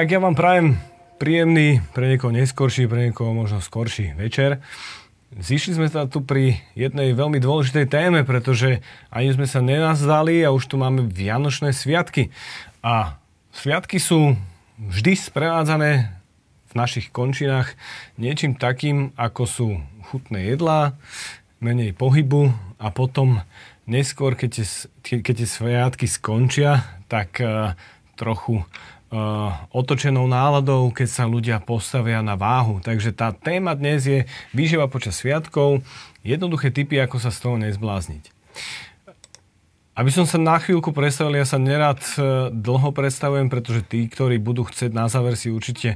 Tak ja vám prajem príjemný, pre niekoho neskorší, pre niekoho možno skorší večer. Zišli sme sa tu pri jednej veľmi dôležitej téme, pretože ani sme sa nenazdali a už tu máme Vianočné sviatky. A sviatky sú vždy sprevádzané v našich končinách niečím takým, ako sú chutné jedlá, menej pohybu a potom neskôr, keď tie sviatky skončia, tak trochu otočenou náladou, keď sa ľudia postavia na váhu. Takže tá téma dnes je výživa počas sviatkov, jednoduché tipy, ako sa z toho nezblázniť. Aby som sa na chvíľku predstavil, ja sa nerad dlho predstavujem, pretože tí, ktorí budú chcieť na záver, si určite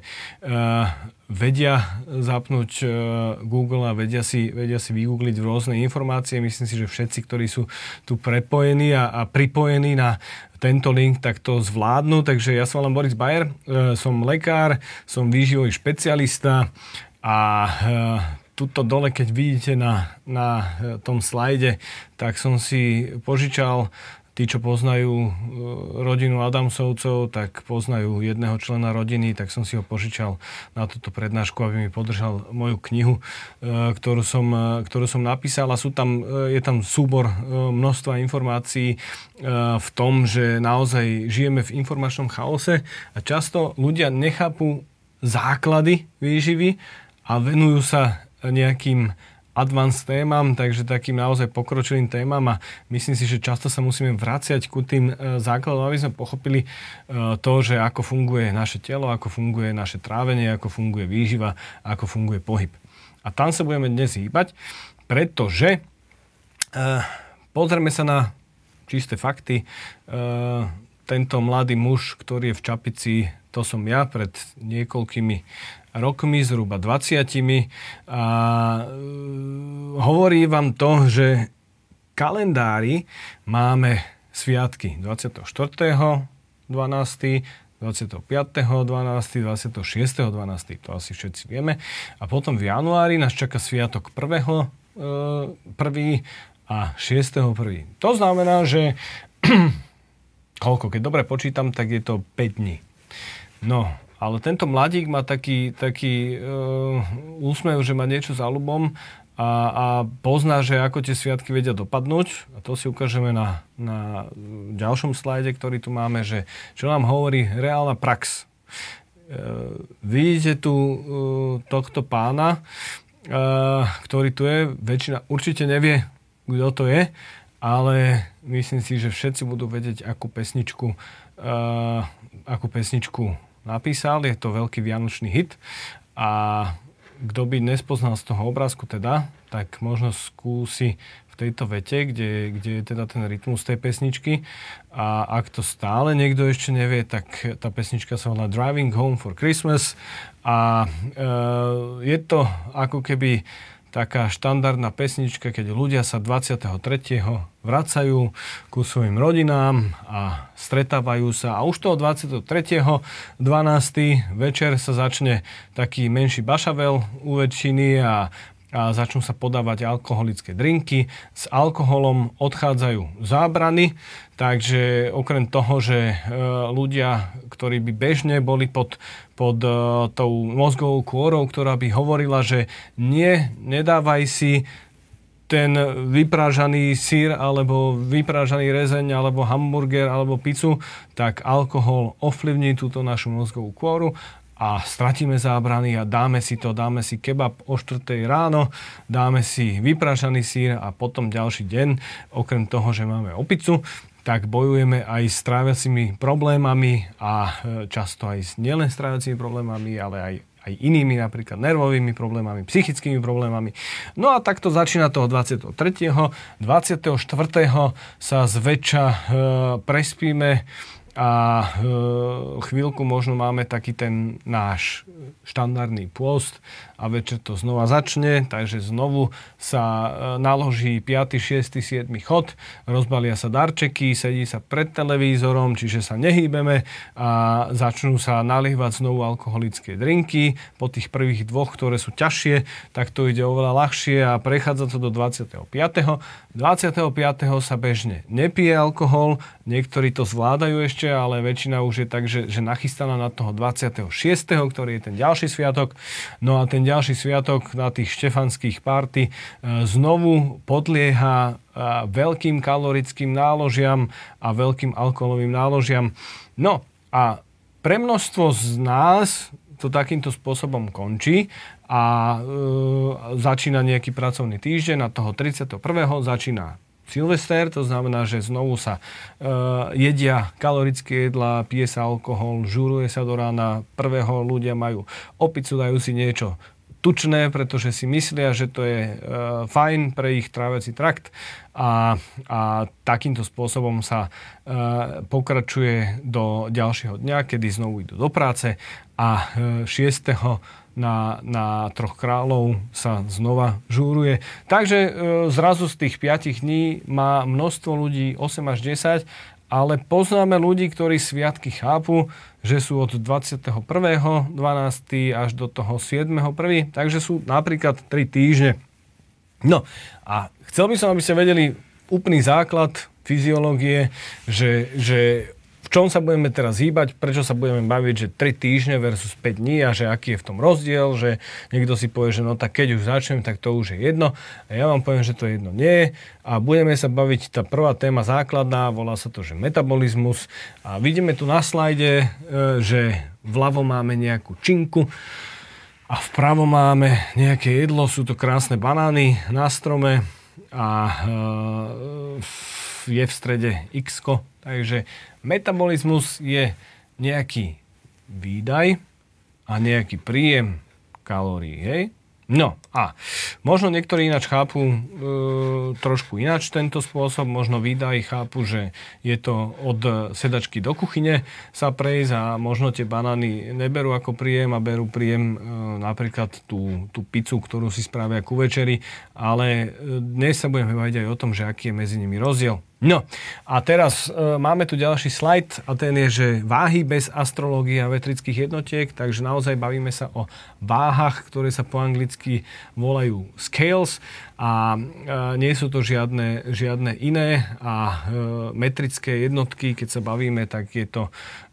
vedia zapnúť Google a vedia si vygoogliť rôzne informácie. Myslím si, že všetci, ktorí sú tu prepojení a pripojení na tento link, tak to zvládnu. Takže ja som len Boris Bayer, som lekár, som výživový špecialista a tuto dole, keď vidíte na tom slajde, tak som si požičal, tí, čo poznajú rodinu Adamsovcov, tak poznajú jedného člena rodiny, tak som si ho požičal na túto prednášku, aby mi podržal moju knihu, ktorú som napísal. A je tam súbor množstva informácií v tom, že naozaj žijeme v informačnom chaose a často ľudia nechápu základy výživy a venujú sa nejakým advanced témam, takže takým naozaj pokročilým témam a myslím si, že často sa musíme vraciať ku tým základom, aby sme pochopili to, že ako funguje naše telo, ako funguje naše trávenie, ako funguje výživa, ako funguje pohyb. A tam sa budeme dnes hýbať, pretože pozrieme sa na čisté fakty. Tento mladý muž, ktorý je v čapici, to som ja pred niekoľkými rokmi, zhruba 20. A hovorí vám to, že kalendári máme sviatky 24., 12., 25., 12., 26., to asi všetci vieme. A potom v januári nás čaká sviatok 1. a 6.1. To znamená, že keď dobre počítam, tak je to 5 dní. No, ale tento mladík má taký úsmev, že má niečo za ľubom a pozná, že ako tie sviatky vedia dopadnúť. A to si ukážeme na ďalšom slajde, ktorý tu máme, že čo nám hovorí reálna prax. Vidíte tu tohto pána, ktorý tu je. Väčšina určite nevie, kto to je, ale myslím si, že všetci budú vedieť, akú pesničku napísal. Je to veľký vianočný hit a kto by nespoznal z toho obrázku teda, tak možno skúsi v tejto vete, kde je teda ten rytmus tej pesničky a ak to stále niekto ešte nevie, tak tá pesnička sa volá Driving Home for Christmas a je to ako keby taká štandardná pesnička, keď ľudia sa 23. vracajú ku svojim rodinám a stretávajú sa. A už toho 23.12. večer sa začne taký menší bašavel u väčšiny a začnú sa podávať alkoholické drinky. S alkoholom odchádzajú zábrany, takže okrem toho, že ľudia, ktorí by bežne boli pod tou mozgovou kôrou, ktorá by hovorila, že nedávaj si ten vyprážaný syr, alebo vyprážaný rezeň, alebo hamburger, alebo pizzu, tak alkohol ovplyvní túto našu mozgovú kôru a stratíme zábrany a dáme si kebab o 4 ráno, dáme si vyprážaný syr a potom ďalší deň, okrem toho, že máme opicu, tak bojujeme aj s tráviacimi problémami a často aj s nielen s tráviacimi problémami, ale aj inými, napríklad nervovými problémami, psychickými problémami. No a takto začína toho 23. 24. sa zväčša prespíme a chvíľku možno máme taký ten náš štandardný pôst a večer to znova začne, takže znovu sa naloží 5., 6., 7. chod, rozbalia sa darčeky, sedí sa pred televízorom, čiže sa nehýbeme a začnú sa nalievať znovu alkoholické drinky. Po tých prvých dvoch, ktoré sú ťažšie, tak to ide oveľa ľahšie a prechádza to do 25. 25. sa bežne nepije alkohol, niektorí to zvládajú ešte ešte, ale väčšina už je tak, že nachystaná na toho 26., ktorý je ten ďalší sviatok. No a ten ďalší sviatok na tých štefanských párty znovu podlieha veľkým kalorickým náložiam a veľkým alkoholovým náložiam. No a pre množstvo z nás to takýmto spôsobom končí a začína nejaký pracovný týždeň a toho 31. začína Silvester, to znamená, že znovu sa jedia kalorické jedlá, pije sa alkohol, žúruje sa do rána, prvého ľudia majú opicu, dajú si niečo tučné, pretože si myslia, že to je fajn pre ich tráviaci trakt a takýmto spôsobom sa pokračuje do ďalšieho dňa, kedy znovu idú do práce a 6. na Troch kráľov sa znova žúruje. Takže zrazu z tých 5 dní má množstvo ľudí 8 až 10, ale poznáme ľudí, ktorí sviatky chápu, že sú od 21.12. až do toho 7.1. Takže sú napríklad 3 týždne. No a chcel by som, aby ste vedeli úplný základ fyziológie, že v čom sa budeme teraz hýbať, prečo sa budeme baviť, že 3 týždne versus 5 dní a že aký je v tom rozdiel, že niekto si povie, že no tak keď už začnem, tak to už je jedno. A ja vám poviem, že to jedno nie je. A budeme sa baviť, tá prvá téma základná, volá sa to, že metabolizmus. A vidíme tu na slajde, že vľavo máme nejakú činku a vpravo máme nejaké jedlo, sú to krásne banány na strome a je v strede X-ko. Takže metabolizmus je nejaký výdaj a nejaký príjem kalórií, hej? No a možno niektorí ináč chápu trošku ináč tento spôsob, možno výdaj chápu, že je to od sedačky do kuchyne sa prejsť a možno tie banány neberú ako príjem a berú príjem napríklad tú pizzu, ktorú si spravia ku večeri, ale dnes sa budeme baviť aj o tom, že aký je medzi nimi rozdiel. No a teraz máme tu ďalší slajd a ten je, že váhy bez astrológie a metrických jednotiek, takže naozaj bavíme sa o váhach, ktoré sa po anglicky volajú scales a nie sú to žiadne iné a metrické jednotky, keď sa bavíme, tak je to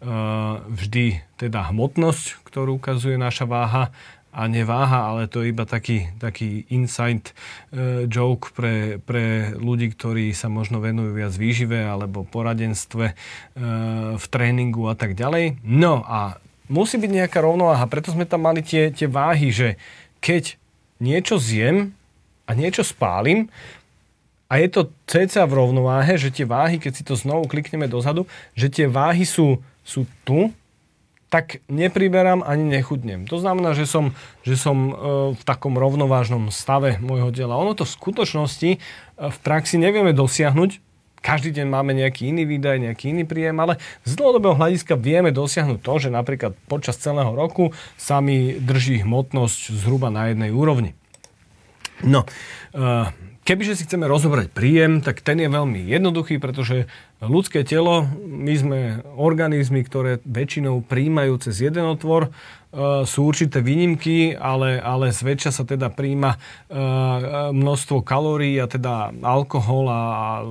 vždy teda hmotnosť, ktorú ukazuje naša váha a neváha, ale to je iba taký inside joke pre ľudí, ktorí sa možno venujú viac výžive alebo poradenstve v tréningu a tak ďalej. No a musí byť nejaká rovnováha, preto sme tam mali tie váhy, že keď niečo zjem a niečo spálim a je to cca v rovnováhe, že tie váhy, keď si to znovu klikneme dozadu, že tie váhy sú tu, tak nepriberám ani nechudnem. To znamená, že som v takom rovnovážnom stave môjho tela. Ono to v skutočnosti v praxi nevieme dosiahnuť. Každý deň máme nejaký iný výdaj, nejaký iný príjem, ale z dlhodobého hľadiska vieme dosiahnuť to, že napríklad počas celého roku sa mi drží hmotnosť zhruba na jednej úrovni. No, kebyže si chceme rozobrať príjem, tak ten je veľmi jednoduchý, pretože ľudské telo, my sme organizmy, ktoré väčšinou príjmajú cez jeden otvor. Sú určité výnimky, ale zväčša sa teda príjma množstvo kalórií a teda alkohol a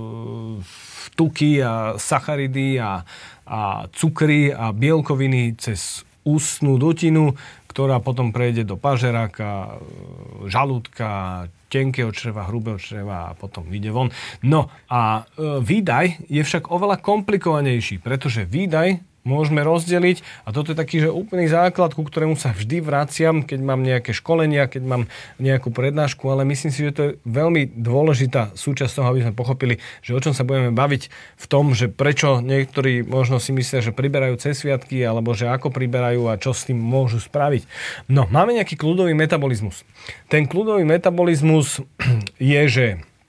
tuky a sacharidy a cukry a bielkoviny cez ústnu dutinu, ktorá potom prejde do pažeráka, žalúdka, tenkého čreva, hrubého čreva a potom vyjde von. No a výdaj je však oveľa komplikovanejší, pretože výdaj môžeme rozdeliť a toto je taký, že úplný základ, ku ktorému sa vždy vraciam, keď mám nejaké školenia, keď mám nejakú prednášku, ale myslím si, že to je veľmi dôležitá súčasť toho, aby sme pochopili, že o čom sa budeme baviť v tom, že prečo niektorí možno si myslia, že priberajú cez sviatky, alebo že ako priberajú a čo s tým môžu spraviť. No, máme nejaký kľudový metabolizmus. Ten kľudový metabolizmus je, že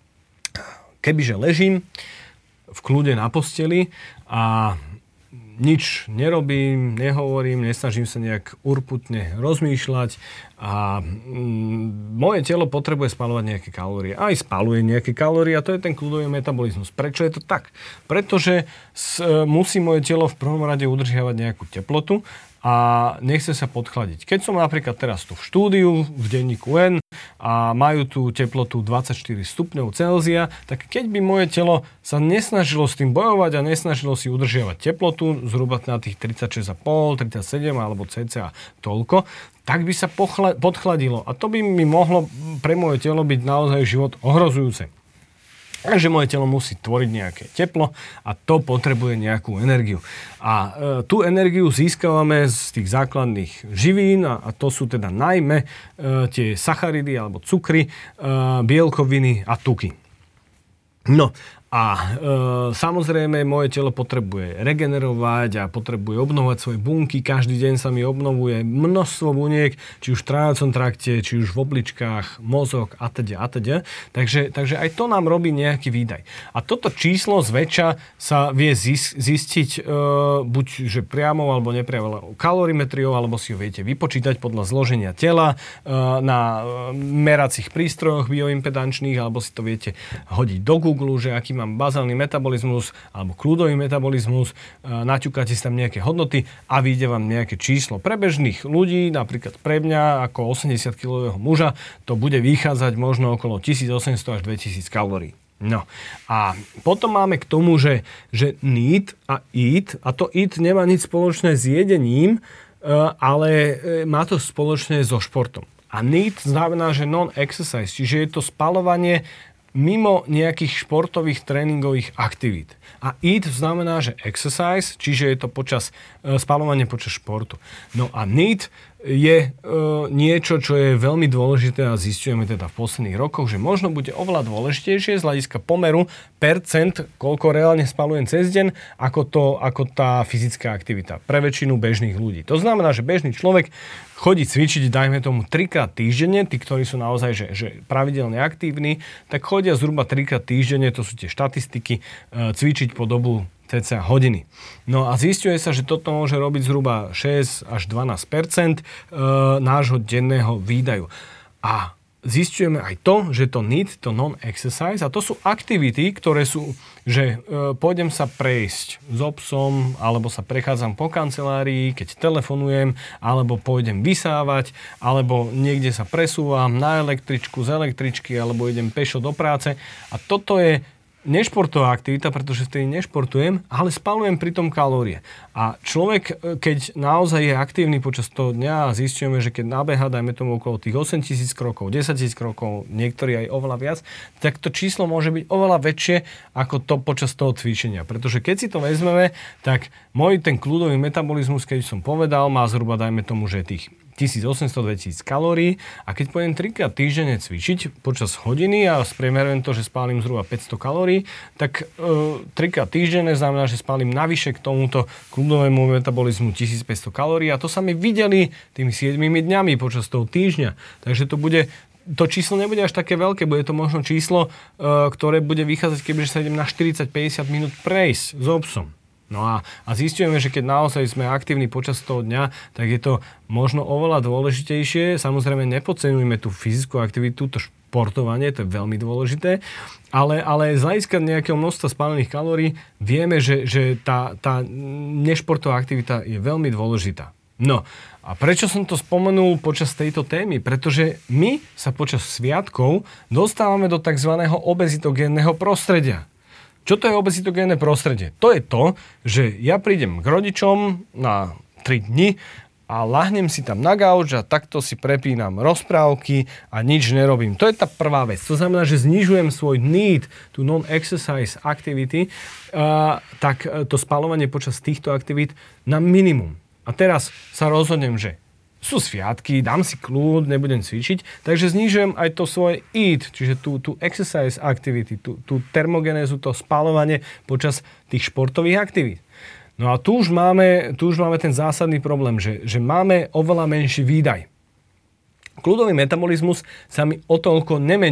kebyže ležím v kľude na posteli a nič nerobím, nehovorím, nesnažím sa nejak urputne rozmýšľať A moje telo potrebuje spaľovať nejaké kalórie. Aj spaľuje nejaké kalórie a to je ten kľudový metabolizmus. Prečo je to tak? Pretože musí moje telo v prvom rade udržiavať nejakú teplotu a nechce sa podchladiť. Keď som napríklad teraz tu v štúdiu, v denníku N a majú tu teplotu 24 stupňov Celzia, tak keď by moje telo sa nesnažilo s tým bojovať a nesnažilo si udržiavať teplotu zhruba na tých 36,5, 37 alebo cca toľko, tak by sa podchladilo. A to by mi mohlo pre moje telo byť naozaj život ohrozujúce. Takže moje telo musí tvoriť nejaké teplo a to potrebuje nejakú energiu. A tú energiu získavame z tých základných živín a to sú teda najmä tie sacharidy alebo cukry, bielkoviny a tuky. No a samozrejme moje telo potrebuje regenerovať a potrebuje obnovovať svoje bunky. Každý deň sa mi obnovuje množstvo buniek, či už v trávacom trakte, či už v obličkách, mozog a teda. Takže aj to nám robí nejaký výdaj. A toto číslo zväčša sa vie zistiť buď že priamo alebo nepriamo kalorimetriou, alebo si ho viete vypočítať podľa zloženia tela na meracích prístrojoch bioimpedančných, alebo si to viete hodiť do Google, že aký mám bazálny metabolizmus alebo kľudový metabolizmus, naťukáte si tam nejaké hodnoty a vyjde vám nejaké číslo. Pre bežných ľudí, napríklad pre mňa ako 80-kilového muža, to bude vychádzať možno okolo 1800 až 2000 kalórií. No a potom máme k tomu, že need a eat, a to eat nemá nič spoločné s jedením, ale má to spoločné so športom. A need znamená, že non-exercise, čiže je to spaľovanie mimo nejakých športových tréningových aktivít. A eat znamená, že exercise, čiže je to spaľovanie počas športu. No a need je niečo, čo je veľmi dôležité a zisťujeme teda v posledných rokoch, že možno bude oveľa dôležitejšie z hľadiska pomeru percent, koľko reálne spaľujem cez deň, ako tá fyzická aktivita pre väčšinu bežných ľudí. To znamená, že bežný človek chodí cvičiť, dajme tomu 3-krát týždenne, tí, ktorí sú naozaj že pravidelne aktívni, tak chodia zhruba 3-krát týždenne, to sú tie štatistiky, cvičiť po dobu cca hodiny. No a zisťuje sa, že toto môže robiť zhruba 6 až 12% nášho denného výdaju. A zisťujeme aj to, že to need, to non-exercise, a to sú aktivity, ktoré sú, že pôjdem sa prejsť s obsom, alebo sa prechádzam po kancelárii, keď telefonujem, alebo pôjdem vysávať, alebo niekde sa presúvam na električku z električky, alebo idem pešo do práce. A toto je nešportová aktivita, pretože vtedy nešportujem, ale spaľujem pritom kalórie. A človek, keď naozaj je aktívny počas toho dňa a zistíme, že keď nabeha, dajme tomu okolo tých 8,000 krokov, 10,000 krokov, niektorí aj oveľa viac, tak to číslo môže byť oveľa väčšie ako to počas toho cvičenia. Pretože keď si to vezmeme, tak môj ten kľudový metabolizmus, keď som povedal, má zhruba, dajme tomu, že tých 1800-2000 kalórií a keď pôjdem 3-krát týždenne cvičiť počas hodiny a spriemerujem to, že spálim zhruba 500 kalórií, tak 3-krát týždenne znamená, že spálim navyše k tomuto kľudovému metabolizmu 1500 kalórií a to sa mi videli tými 7 dňami počas toho týždňa. Takže to číslo nebude až také veľké, bude to možno číslo, ktoré bude vychádzať, kebyže sa idem na 40-50 minút prejsť s obsom. No a zistujeme, že keď naozaj sme aktívni počas toho dňa, tak je to možno oveľa dôležitejšie. Samozrejme, nepodceňujme tú fyzickú aktivitu, to športovanie, to je veľmi dôležité, ale z hľadiska nejakého množstva spálených kalórií vieme, že tá nešportová aktivita je veľmi dôležitá. No a prečo som to spomenul počas tejto témy? Pretože my sa počas sviatkov dostávame do tzv. Obezitogénneho prostredia. Čo to je obezitogénne prostredie? To je to, že ja prídem k rodičom na 3 dni a lahnem si tam na gauč a takto si prepínam rozprávky a nič nerobím. To je tá prvá vec. To znamená, že znižujem svoj need to non-exercise activity, tak to spaľovanie počas týchto aktivít na minimum. A teraz sa rozhodnem, že sú sviatky, dám si kľud, nebudem cvičiť, takže znižujem aj to svoje eat, čiže tú exercise activity, tú termogenézu, to spaľovanie počas tých športových aktivít. No a tu už máme ten zásadný problém, že máme oveľa menší výdaj. Kľudový metabolizmus sa mi o toľko nemení.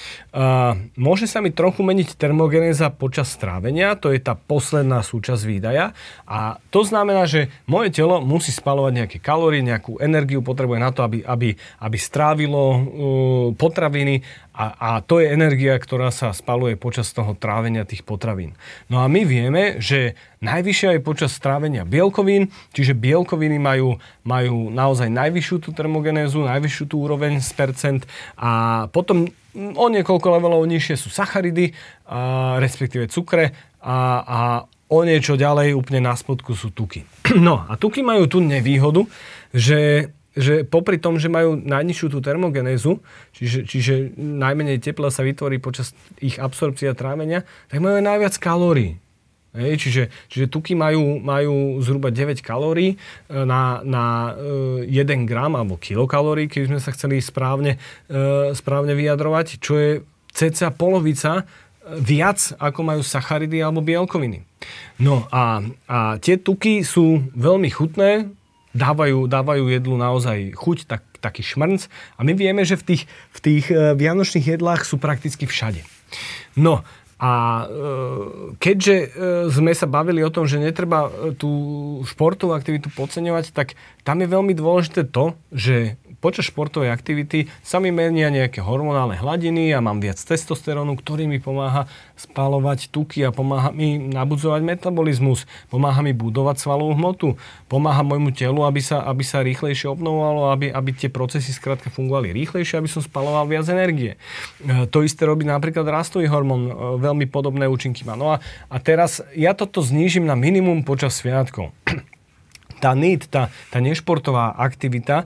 Môže sa mi trochu meniť termogenéza počas strávenia, to je tá posledná súčasť výdaja. A to znamená, že moje telo musí spaľovať nejaké kalórie, nejakú energiu potrebuje na to, aby strávilo potraviny a to je energia, ktorá sa spaľuje počas toho trávenia tých potravín. No a my vieme, že najvyššia je počas strávenia bielkovín, čiže bielkoviny majú naozaj najvyššiu tú termogenézu, najvyššiu tú úroveň z percent a potom o niekoľko levelov nižšie sú sacharidy, respektíve cukre a o niečo ďalej úplne na spodku sú tuky. No a tuky majú tú nevýhodu, že popri tom, že majú najnižšiu tú termogenézu, čiže najmenej tepla sa vytvorí počas ich absorpcie a trávenia, tak majú aj najviac kalórií. Čiže tuky majú zhruba 9 kalórií na 1 gram alebo kilokalórií, keď sme sa chceli správne vyjadrovať, čo je cca polovica viac, ako majú sacharidy alebo bielkoviny. No a tie tuky sú veľmi chutné, dávajú jedlu naozaj chuť, taký šmrnc. A my vieme, že v tých vianočných jedlách sú prakticky všade. No a keďže sme sa bavili o tom, že netreba tú športovú aktivitu podceňovať, tak tam je veľmi dôležité to, že počas športovej aktivity sa mi menia nejaké hormonálne hladiny a mám viac testosterónu, ktorý mi pomáha spaľovať tuky a pomáha mi nabudzovať metabolizmus, pomáha mi budovať svalovú hmotu, pomáha môjmu telu, aby sa rýchlejšie obnovovalo, aby tie procesy skrátka fungovali rýchlejšie, aby som spaľoval viac energie. To isté robí napríklad rastový hormón, veľmi podobné účinky má. No a teraz ja toto znížim na minimum počas sviatkov. Tá NEAT, tá nešportová aktivita,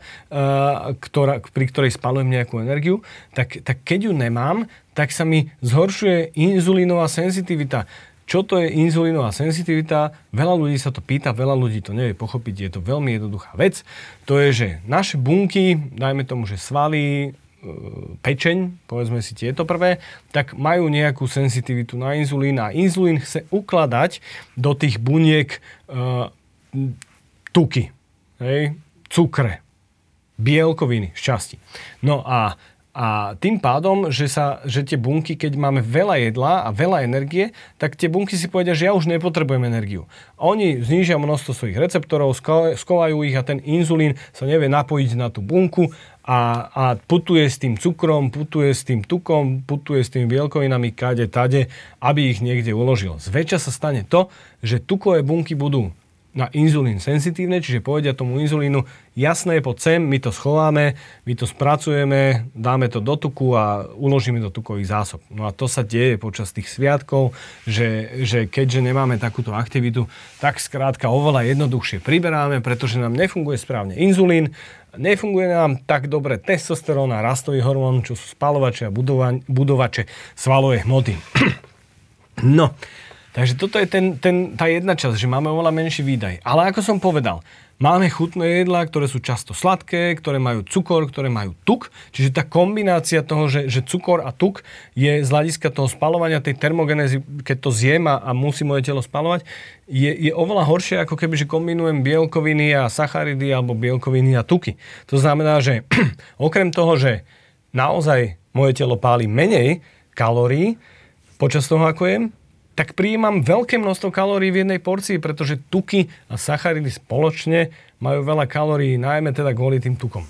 pri ktorej spaľujem nejakú energiu, tak keď ju nemám, tak sa mi zhoršuje inzulínová senzitivita. Čo to je inzulínová senzitivita? Veľa ľudí sa to pýta, veľa ľudí to nevie pochopiť, je to veľmi jednoduchá vec. To je, že naše bunky, dajme tomu, že svaly, pečeň, povedzme si tieto prvé, tak majú nejakú senzitivitu na inzulín a inzulín chce ukladať do tých buniek tuky, cukre, bielkoviny, šťastie. No a tým pádom, že tie bunky, keď máme veľa jedla a veľa energie, tak tie bunky si povedia, že ja už nepotrebujem energiu. A oni znížia množstvo svojich receptorov, skovajú ich a ten inzulín sa nevie napojiť na tú bunku a putuje s tým cukrom, putuje s tým tukom, putuje s tými bielkovinami kade, tade, aby ich niekde uložil. Zväčša sa stane to, že tukové bunky budú na inzulín senzitívne, čiže povedia tomu inzulínu, jasné, poď sem, my to schováme, my to spracujeme, dáme to do tuku a uložíme do tukových zásob. No a to sa deje počas tých sviatkov, že keďže nemáme takúto aktivitu, tak skrátka oveľa jednoduchšie priberáme, pretože nám nefunguje správne inzulín, nefunguje nám tak dobre testosterón a rastový hormón, čo sú spaľovače a budovače svalovej hmoty. No, takže toto je tá jedna časť, že máme oveľa menší výdaj. Ale ako som povedal, máme chutné jedlá, ktoré sú často sladké, ktoré majú cukor, ktoré majú tuk. Čiže tá kombinácia toho, že cukor a tuk je z hľadiska toho spaľovania tej termogenézy, keď to zjem a musí moje telo spaľovať, je oveľa horšie, ako keby, že kombinujem bielkoviny a sacharidy alebo bielkoviny a tuky. To znamená, že okrem toho, že naozaj moje telo páli menej kalórií počas toho, ako jem, tak prijímam veľké množstvo kalórií v jednej porcii, pretože tuky a sacharidy spoločne majú veľa kalórií, najmä teda kvôli tým tukom.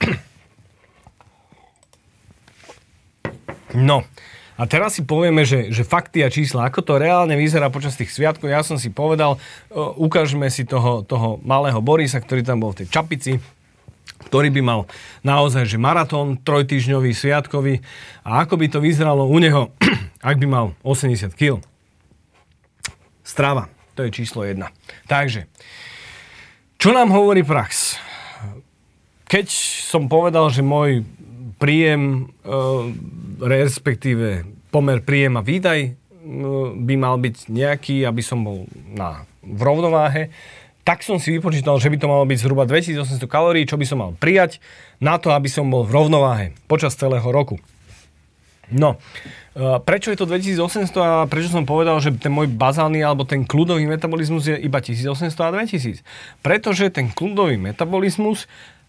No, a teraz si povieme, že fakty a čísla, ako to reálne vyzerá počas tých sviatkov. Ja som si povedal, ukážeme si toho malého Borisa, ktorý tam bol v tej čapici, ktorý by mal naozaj že maratón, 3-týždňový, sviatkový. A ako by to vyzeralo u neho, ak by mal 80 kg. Strava, to je číslo 1. Takže, čo nám hovorí prax? Keď som povedal, že môj príjem, respektíve pomer príjem a výdaj by mal byť nejaký, aby som bol v rovnováhe, tak som si vypočítal, že by to malo byť zhruba 2800 kalórií, čo by som mal prijať na to, aby som bol v rovnováhe počas celého roku. No, prečo je to 2800 a prečo som povedal, že ten môj bazálny alebo ten kľudový metabolizmus je iba 1800 a 2000? Pretože ten kľudový metabolizmus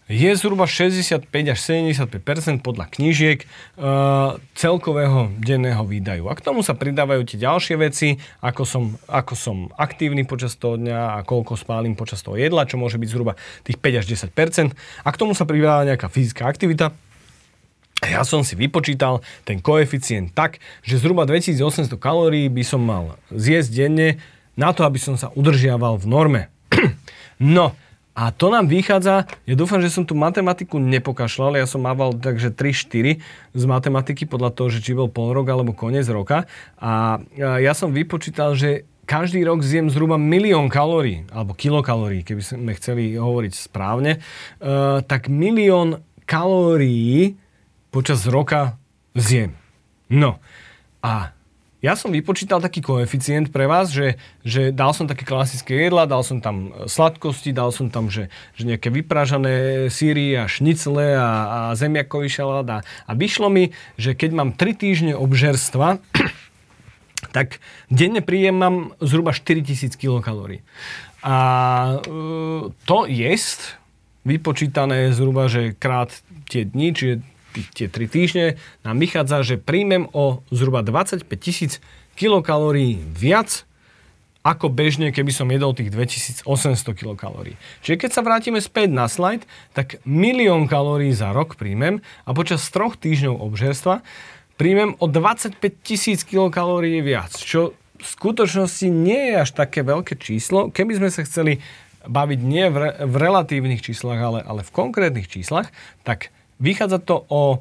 je zhruba 65 až 75% podľa knížiek celkového denného výdaju. A k tomu sa pridávajú tie ďalšie veci, ako som aktívny počas toho dňa a koľko spálim počas toho jedla, čo môže byť zhruba tých 5 až 10%. A k tomu sa pridáva nejaká fyzická aktivita. Ja som si vypočítal ten koeficient tak, že zhruba 2800 kalórií by som mal zjesť denne na to, aby som sa udržiaval v norme. No, a to nám vychádza, ja dúfam, že som tu matematiku nepokašľal, ja som mával takže 3-4 z matematiky podľa toho, že či bol pol rok alebo koniec roka. A ja som vypočítal, že každý rok zjem zhruba 1 000 000 kalórií, alebo kilokalórií, keby sme chceli hovoriť správne, tak 1 000 000 kalórií počas roka zjem. No, a ja som vypočítal taký koeficient pre vás, že dal som také klasické jedlá, dal som tam sladkosti, dal som tam, že nejaké vyprážané síry a šnicle a zemiakový šalát a vyšlo mi, že keď mám 3 týždne obžerstva, tak denne príjemám zhruba 4000 kilokalórií. A to jest vypočítané zhruba, že krát tie dni, čiže tie 3 týždne, nám vychádza, že príjmem o zhruba 25 000 kilokalórií viac ako bežne, keby som jedol tých 2800 kilokalórií. Čiže keď sa vrátime späť na slajd, tak 1 000 000 kalórií za rok príjmem a počas 3 týždňov obžerstva príjmem o 25 000 kilokalórií viac, čo v skutočnosti nie je až také veľké číslo. Keby sme sa chceli baviť nie v relatívnych číslach, ale v konkrétnych číslach, tak vychádza to o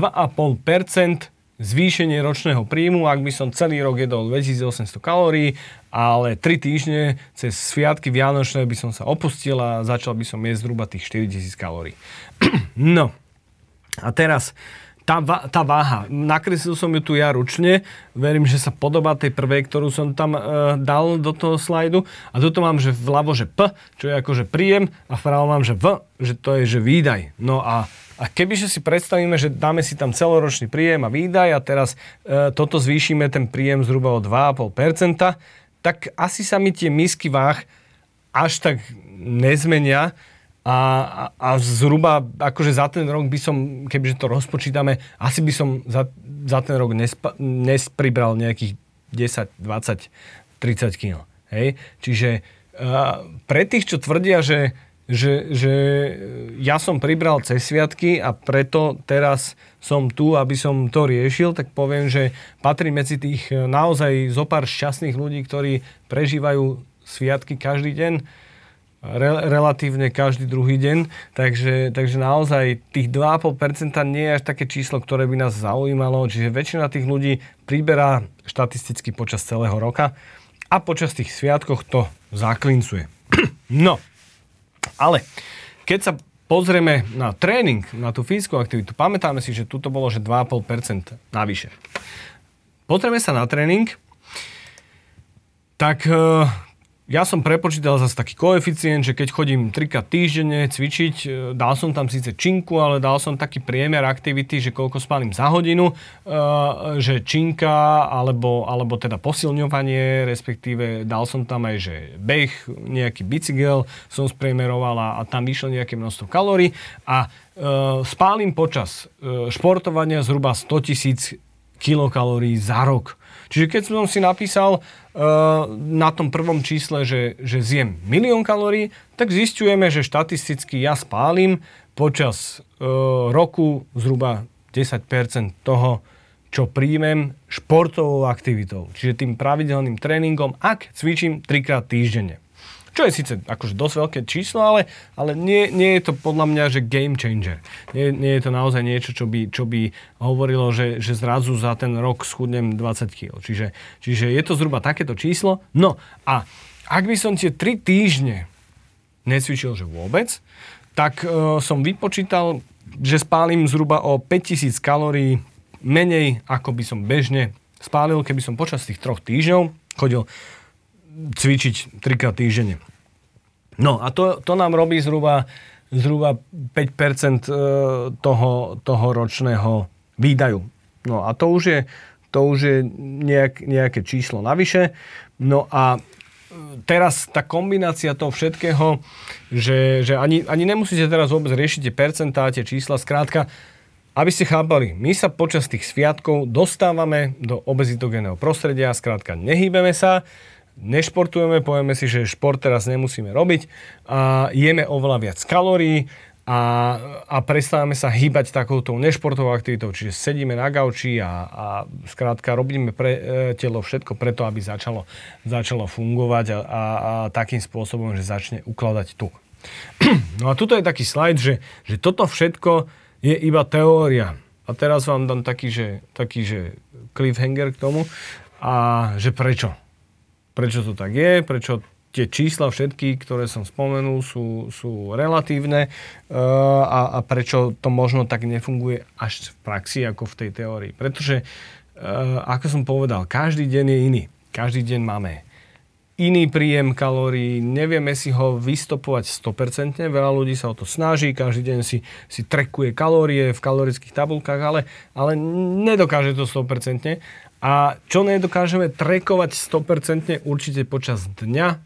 2,5% zvýšenie ročného príjmu, ak by som celý rok jedol 2800 kalórií, ale 3 týždne cez sviatky vianočné by som sa opustil a začal by som jesť zhruba tých 4000 kalórií. No, a teraz tá váha. Nakreslil som ju tu ja ručne. Verím, že sa podobá tej prvej, ktorú som tam dal do toho slajdu. A toto mám, že vľavo, že P, čo je akože príjem, a vpravo mám, že V, že to je, že výdaj. No a kebyže si predstavíme, že dáme si tam celoročný príjem a výdaj a teraz toto zvýšime ten príjem zhruba o 2,5%, tak asi sa mi tie misky váh až tak nezmenia. A zhruba akože za ten rok by som, kebyže to rozpočítame, asi by som za ten rok nespribral nejakých 10, 20, 30 kg. Hej? Čiže pre tých, čo tvrdia, že ja som pribral cez sviatky a preto teraz som tu, aby som to riešil, tak poviem, že patrí medzi tých naozaj zopár šťastných ľudí, ktorí prežívajú sviatky každý deň, relatívne každý druhý deň, takže naozaj tých 2,5% nie je až také číslo, ktoré by nás zaujímalo, čiže väčšina tých ľudí priberá štatisticky počas celého roka a počas tých sviatkoch to zaklincuje. No, ale keď sa pozrieme na tréning, na tú fyzickú aktivitu, pamätáme si, že tuto bolo, že 2,5% navyše. Pozrieme sa na tréning, tak ja som prepočítal zase taký koeficient, že keď chodím 3-krát týždenne cvičiť, dal som tam síce činku, ale dal som taký priemer aktivity, že koľko spálim za hodinu, že činka, alebo teda posilňovanie, respektíve dal som tam aj, že beh, nejaký bicykel som spriemeroval a tam vyšlo nejaké množstvo kalórií a spálim počas športovania zhruba 100 000 kilokalórií za rok. Čiže keď som si napísal na tom prvom čísle, že zjem 1 000 000 kalórií, tak zisťujeme, že štatisticky ja spálim počas roku zhruba 10% toho, čo príjmem športovou aktivitou. Čiže tým pravidelným tréningom, ak cvičím 3-krát týždenne. Čo je síce akože dosť veľké číslo, ale nie je to podľa mňa, že game changer. Nie je to naozaj niečo, čo by hovorilo, že zrazu za ten rok schudnem 20 kg. Čiže je to zhruba takéto číslo. No a ak by som tie 3 týždne necvičil, že vôbec, tak som vypočítal, že spálim zhruba o 5000 kalórií menej, ako by som bežne spálil, keby som počas tých 3 týždňov chodil cvičiť 3-krát týždenne. No a to nám robí zhruba 5% toho ročného výdaju. No a to už je nejaké číslo navyše. No a teraz tá kombinácia toho všetkého, že ani nemusíte teraz vôbec riešiť tie percentá, tie čísla, skrátka, aby ste chápali, my sa počas tých sviatkov dostávame do obezitogénneho prostredia, skrátka nehýbeme sa, nešportujeme, povieme si, že šport teraz nemusíme robiť a jeme oveľa viac kalórií a prestávame sa hýbať takouto nešportovou aktivitou, čiže sedíme na gauči a skrátka robíme pre telo všetko preto, aby začalo fungovať a takým spôsobom, že začne ukladať tuk. No a tuto je taký slajd, že toto všetko je iba teória. A teraz vám dám taký, že cliffhanger k tomu. A že prečo? Prečo to tak je? Prečo tie čísla všetky, ktoré som spomenul, sú relatívne a prečo to možno tak nefunguje až v praxi ako v tej teórii? Pretože, ako som povedal, každý deň je iný. Každý deň máme iný príjem kalórií, nevieme si ho vystopovať 100%, veľa ľudí sa o to snaží, každý deň si trackuje kalórie v kalorických tabuľkách, ale nedokáže to 100%. A čo nedokážeme trackovať 100% určite počas dňa,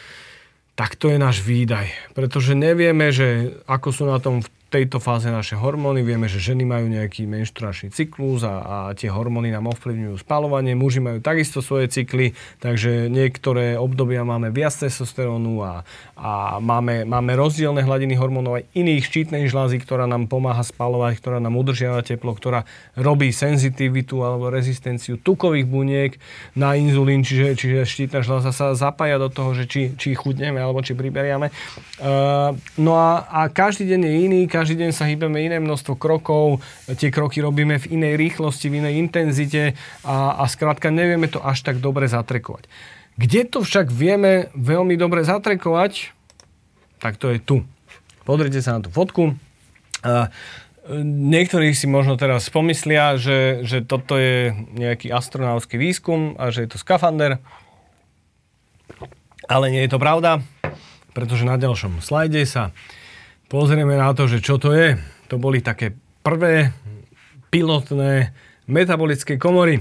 tak to je náš výdaj. Pretože nevieme, že ako sú na tom v tejto fáze naše hormóny. Vieme, že ženy majú nejaký menštruačný cyklus a tie hormóny nám ovplyvňujú spaľovanie. Muži majú takisto svoje cykly, takže niektoré obdobia máme viac testosterónu a máme rozdielne hladiny hormónov aj iných štítnej žľazy, ktorá nám pomáha spaľovať, ktorá nám udržiava teplo, ktorá robí senzitivitu alebo rezistenciu tukových buniek na inzulín, čiže štítna žľaza sa zapája do toho, že či chudneme alebo či priberiame. No a každý deň je iný, každý deň sa hýbeme iné množstvo krokov, tie kroky robíme v inej rýchlosti, v inej intenzite a skrátka nevieme to až tak dobre zatrekovať. Kde to však vieme veľmi dobre zatrekovať, tak to je tu. Pozrite sa na tú fotku. Niektorí si možno teraz pomyslia, že toto je nejaký astronautský výskum a že je to skafander. Ale nie je to pravda, pretože na ďalšom slajde sa pozrieme na to, že čo to je. To boli také prvé pilotné metabolické komory.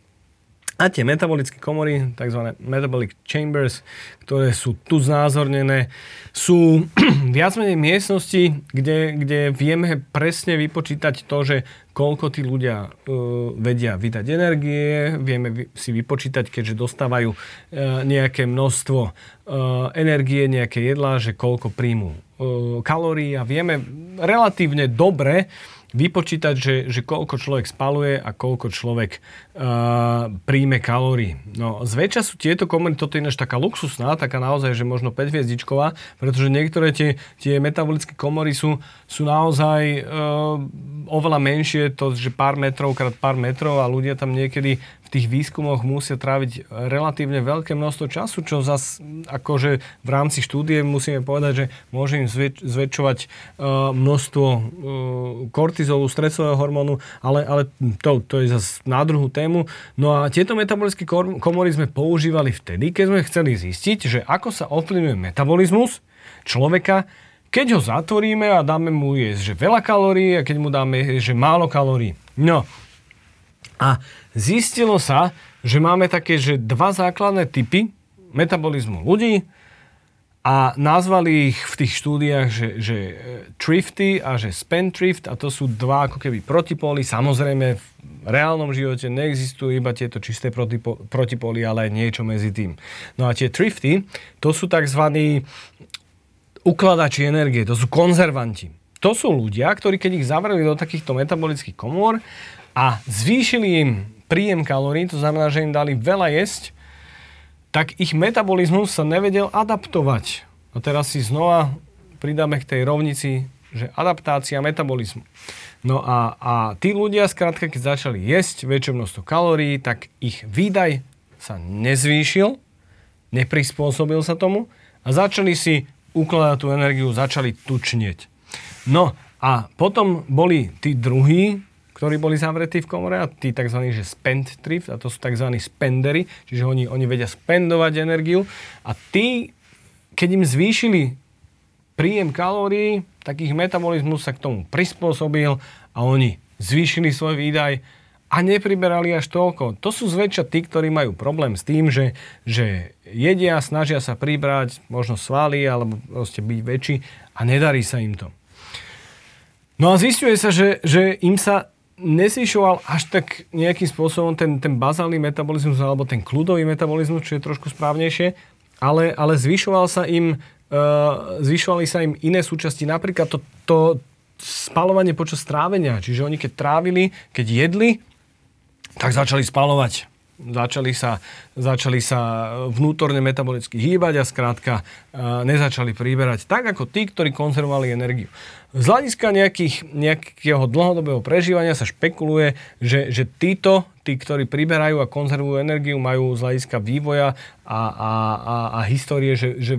A tie metabolické komory, tzv. Metabolic chambers, ktoré sú tu znázornené, sú viac menej miestnosti, kde vieme presne vypočítať to, že koľko tí ľudia vedia vydať energie, vieme si vypočítať, keďže dostávajú nejaké množstvo energie, nejaké jedlá, že koľko príjmu kalórií a vieme relatívne dobre vypočítať, že koľko človek spaluje a koľko človek príjme kalórií. No, zväčša sú tieto komory, toto je ináč taká luxusná, taká naozaj, že možno 5-hviezdičková, pretože niektoré tie metabolické komory sú naozaj oveľa menšie, to, že pár metrov krát pár metrov a ľudia tam niekedy v tých výskumoch musia tráviť relatívne veľké množstvo času, čo zas akože v rámci štúdie musíme povedať, že môže im zväčšovať množstvo kortizolu, stresového hormónu, ale to je zase na druhú tému. No a tieto metabolické komory sme používali vtedy, keď sme chceli zistiť, že ako sa ovplyvňuje metabolizmus človeka, keď ho zatvoríme a dáme mu jesť, že veľa kalórií a keď mu dáme jesť, že málo kalórií. No a zistilo sa, že máme také, že dva základné typy metabolizmu ľudí a nazvali ich v tých štúdiách, že thrifty a že spendthrift a to sú dva ako keby protipóly. Samozrejme v reálnom živote neexistujú iba tieto čisté protipóly, ale aj niečo medzi tým. No a tie thrifty, to sú takzvaní ukladači energie, to sú konzervanti. To sú ľudia, ktorí keď ich zavreli do takýchto metabolických komôr a zvýšili im príjem kalórií, to znamená, že im dali veľa jesť, tak ich metabolizmus sa nevedel adaptovať. A teraz si znova pridáme k tej rovnici, že adaptácia metabolizmu. No a tí ľudia, skrátka, keď začali jesť väčšie množstvo kalórií, tak ich výdaj sa nezvýšil, neprispôsobil sa tomu a začali si ukladať tú energiu, začali tučnieť. No a potom boli tí druhí, ktorí boli zavretí v komore a tí tzv. Že spendthrift, a to sú tzv. Spendery, čiže oni vedia spendovať energiu a tí, keď im zvýšili príjem kalórií, tak ich metabolizmus sa k tomu prispôsobil a oni zvýšili svoj výdaj a nepriberali až toľko. To sú zväčša tí, ktorí majú problém s tým, že jedia, snažia sa pribrať, možno svaly alebo proste byť väčší a nedarí sa im to. No a zisťuje sa, že im sa nezvyšoval až tak nejakým spôsobom ten bazálny metabolizmus alebo ten kľudový metabolizmus, čo je trošku správnejšie, ale zvyšovali sa im iné súčasti, napríklad to spaľovanie počas trávenia. Čiže oni keď trávili, keď jedli, tak začali spaľovať. Začali sa vnútorne metabolicky hýbať a skrátka nezačali priberať. Tak ako tí, ktorí konzervovali energiu. Z hľadiska nejakého dlhodobého prežívania sa špekuluje, že tí, ktorí priberajú a konzervujú energiu, majú z hľadiska vývoja a histórie, že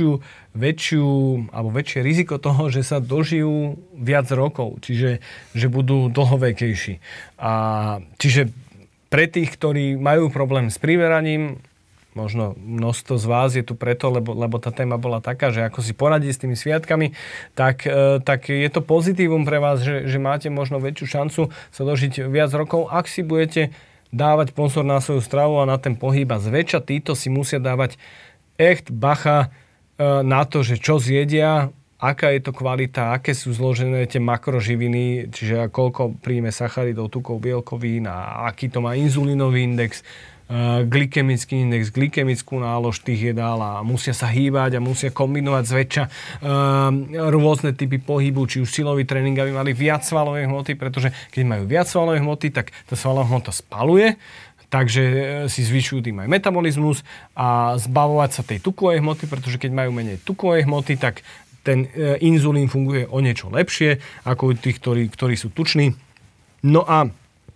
väčšie riziko toho, že sa dožijú viac rokov, čiže že budú dlhovekejší. Čiže pre tých, ktorí majú problém s priberaním, možno množstvo z vás je tu preto, lebo tá téma bola taká, že ako si poradiť s tými sviatkami, tak je to pozitívum pre vás, že máte možno väčšiu šancu sa dožiť viac rokov, ak si budete dávať pozor na svoju stravu a na ten pohyb. A zväčša títo si musia dávať bacha na to, že čo zjedia, aká je to kvalita, aké sú zložené tie makroživiny, čiže koľko príjme sacharidov, tukov, bielkovín a aký to má inzulínový index, glykemický index, glykemickú nálož tých jedál a musia sa hýbať a musia kombinovať zväčša rôzne typy pohybu, či už silový tréning, aby mali viac svalovej hmoty, pretože keď majú viac svalovej hmoty, tak tá svalová hmota spaluje, takže si zvyšujú tým aj metabolizmus a zbavovať sa tej tukovej hmoty, pretože keď majú menej tukovej hmoty, tak ten inzulín funguje o niečo lepšie ako u tých, ktorí sú tuční. No a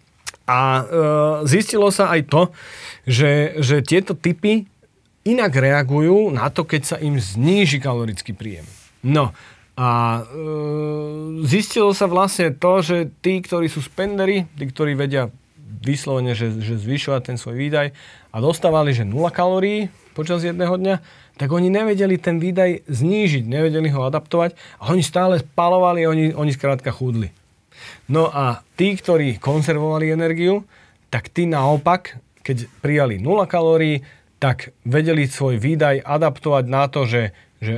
zistilo sa aj to, že tieto typy inak reagujú na to, keď sa im zníži kalorický príjem. No a zistilo sa vlastne to, že tí, ktorí sú spendery, tí, ktorí vedia vyslovene, že zvyšovať ten svoj výdaj a dostávali, že 0 kalórií počas jedného dňa, tak oni nevedeli ten výdaj znížiť, nevedeli ho adaptovať a oni stále spaľovali, oni skrátka chudli. No a tí, ktorí konzervovali energiu, tak tí naopak, keď prijali 0 kalórií, tak vedeli svoj výdaj adaptovať na to, že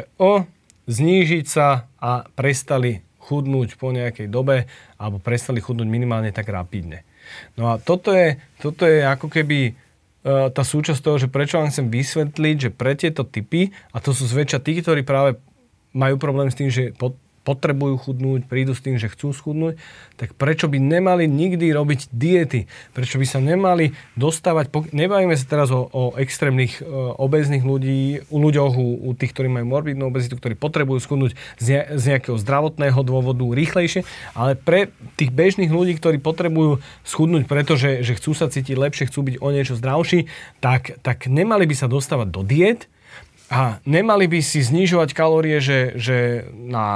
znížiť sa a prestali chudnúť po nejakej dobe alebo prestali chudnúť minimálne tak rapidne. No a toto je ako keby tá súčasť toho, že prečo vám chcem vysvetliť, že pre tieto typy, a to sú zväčša tí, ktorí práve majú problém s tým, že potrebujú chudnúť, prídu s tým, že chcú schudnúť, tak prečo by nemali nikdy robiť diety? Prečo by sa nemali dostávať... Nebavíme sa teraz o extrémnych obéznych ľuďoch, u tých, ktorí majú morbidnú obezitu, ktorí potrebujú schudnúť z nejakého zdravotného dôvodu rýchlejšie, ale pre tých bežných ľudí, ktorí potrebujú schudnúť, pretože že chcú sa cítiť lepšie, chcú byť o niečo zdravší, tak nemali by sa dostávať do diét, a nemali by si znižovať kalórie, že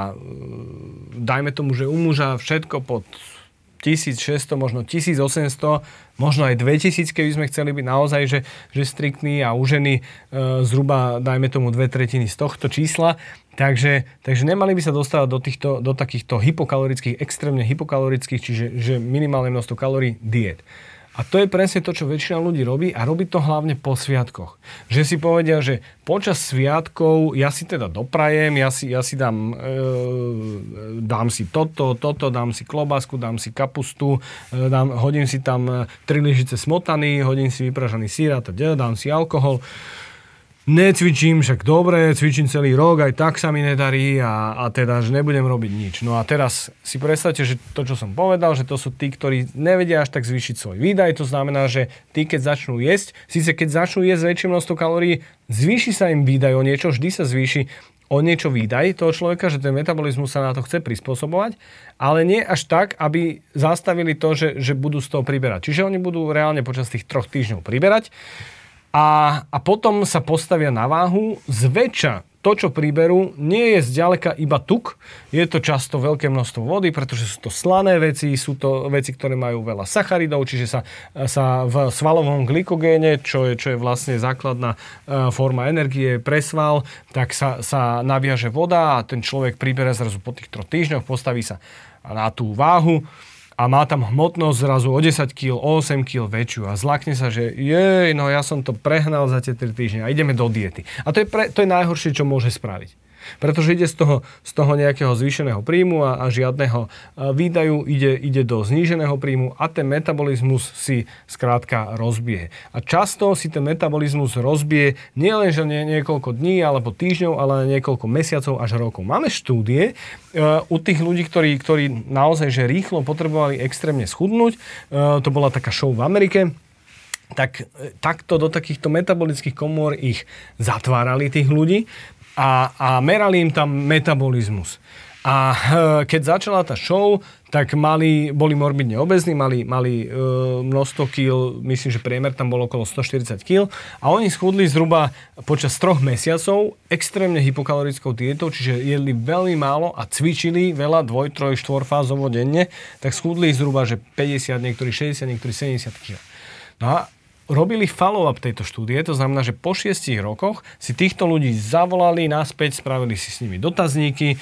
dajme tomu, že u muža všetko pod 1600, možno 1800, možno aj 2000, keby sme chceli byť naozaj, že striktní a u ženy zhruba, dajme tomu 2/3 z tohto čísla. Takže nemali by sa dostávať do takýchto hypokalorických, extrémne hypokalorických, čiže že minimálne množstvo kalórií diét. A to je presne to, čo väčšina ľudí robí a robí to hlavne po sviatkoch. Že si povedia, že počas sviatkov ja si teda doprajem, ja si dám si toto, dám si klobásku, dám si kapustu, hodím si tam 3 lyžice smotany, hodím si vypražaný syr a teda dám si alkohol. Necvičím, však dobre, cvičím celý rok, aj tak sa mi nedarí a teda, že nebudem robiť nič. No a teraz si predstavte, že to, čo som povedal, že to sú tí, ktorí nevedia až tak zvýšiť svoj výdaj, to znamená, že tí, keď začnú jesť, síce keď začnú jesť väčšie množstvo kalórií, zvýši sa im výdaj o niečo, vždy sa zvýši o niečo výdaj toho človeka, že ten metabolizmus sa na to chce prispôsobovať, ale nie až tak, aby zastavili to, že budú z toho priberať. Čiže oni budú reálne počas tých 3 týždňov priberať. A potom sa postavia na váhu. Zväčša to, čo priberú, nie je zďaleka iba tuk. Je to často veľké množstvo vody, pretože sú to slané veci, sú to veci, ktoré majú veľa sacharidov, čiže sa v svalovom glykogéne, čo je vlastne základná forma energie pre sval, tak sa naviaže voda a ten človek pribere zrazu po tých 3 týždňoch, postaví sa na tú váhu a má tam hmotnosť zrazu o 10 kg, o 8 kg väčšiu a zlakne sa, že ja som to prehnal za tie 3 týždne a ideme do diety. A to je najhoršie, čo môže spraviť. Pretože ide z toho nejakého zvýšeného príjmu a žiadneho výdaju, ide do zníženého príjmu a ten metabolizmus si skrátka rozbije. A často si ten metabolizmus rozbije nielen že niekoľko dní alebo týždňov, ale niekoľko mesiacov až rokov. Máme štúdie u tých ľudí, ktorí naozaj že rýchlo potrebovali extrémne schudnúť. To bola taká show v Amerike. Takto do takýchto metabolických komôr ich zatvárali tých ľudí a merali im tam metabolizmus. A keď začala tá show, tak boli morbidne obezní, mali množstvo kýl, myslím, že priemer tam bol okolo 140 kg a oni schudli zhruba počas 3 mesiacov extrémne hypokalorickou dietou, čiže jedli veľmi málo a cvičili veľa, 2, 3, 4 fázovo denne, tak schudli zhruba, že 50, niektorí 60, niektorí 70 kg. No a robili follow-up tejto štúdie, to znamená, že po 6 rokoch si týchto ľudí zavolali naspäť, spravili si s nimi dotazníky